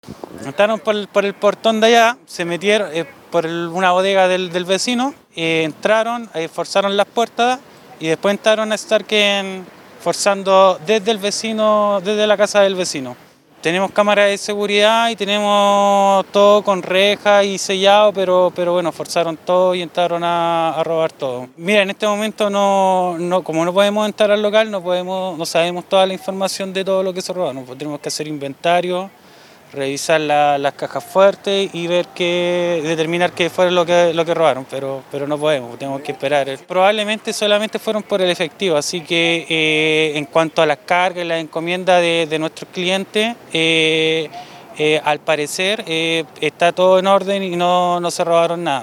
Entraron por el portón de allá, se metieron por una bodega del vecino, entraron, forzaron las puertas y después entraron a Starken forzando desde el vecino, desde la casa del vecino. Tenemos cámaras de seguridad y tenemos todo con rejas y sellado, pero bueno, forzaron todo y entraron a robar todo. Mira, en este momento como no podemos entrar al local, no sabemos toda la información de todo lo que se robaron. Pues tenemos que hacer inventario, revisar las cajas fuertes y determinar qué fue lo que robaron, pero no podemos, tenemos que esperar. Probablemente solamente fueron por el efectivo, así que en cuanto a las cargas y las encomiendas de nuestros clientes, al parecer está todo en orden y no se robaron nada.